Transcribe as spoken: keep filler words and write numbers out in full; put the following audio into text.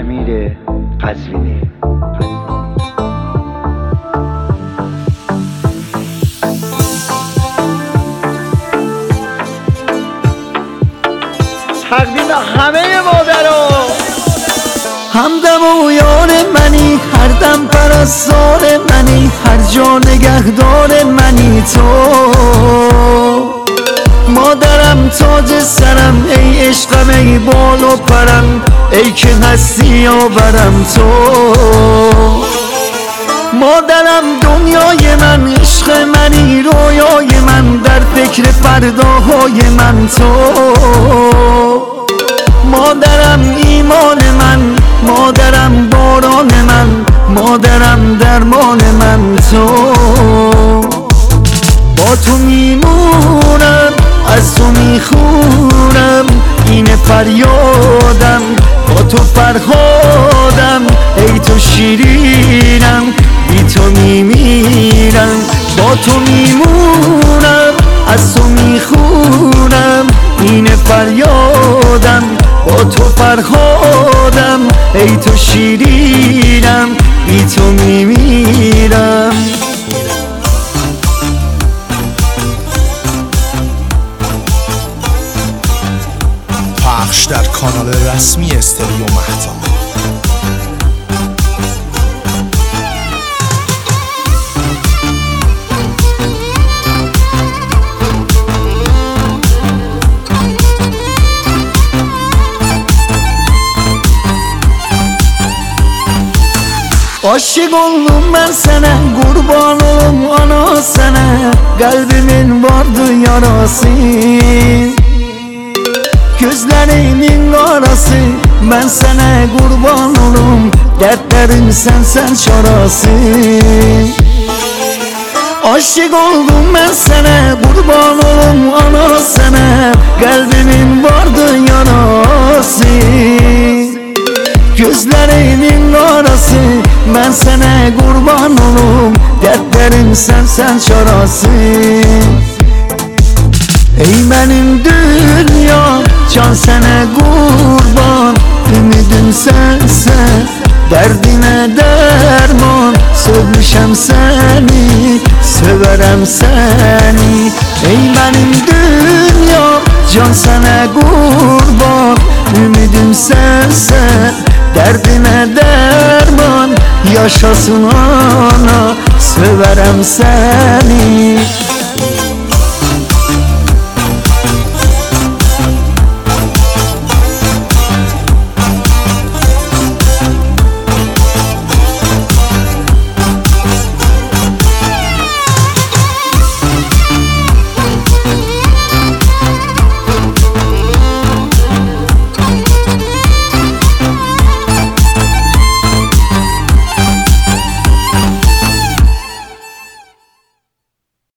امیر قزوینی. تقدیم همه مادرها. همدم و یار منی، هر دم پرستار منی، هر جا نگهدار منی تو. مادرم تاج سرم، ای عشقم ای بال و پرم، ای که هستی آورم تو. مادرم دنیای من، عشق منی رویای من، در فکر فرداهای من تو. مادرم ایمان من، مادرم باران من، مادرم درمان من تو. با تو میمونم، از تو میخونم، این فریادم، با تو فرهادم، ای تو شیرینم، بی تو میمیرم. با تو میمونم، از تو میخونم، این فریادم، با تو فرهادم، ای تو شیرینم، بی تو میمیرم. پخش در کانال رسمی استریو مهتاب. Aşık oldum ben sana, kurban olum ana sana, kalbimin vardı yarası. Gözlerimin karası, ben sana kurban olum, dertlerim sen sen çarası. Aşık oldum ben sana, kurban olum ana sana, kalbimin vardı yarası. Gözlerimin karası, ben sana kurban olum, dertlerim sen sen çarası. Ey benim dünya, can sana kurban, ümidim sensen, derdine derman. Sevmişem seni, severem seni. Ey benim dünya, can sana kurban, ümidim sensen, derdine derman. Yaşasın ana, severem seni.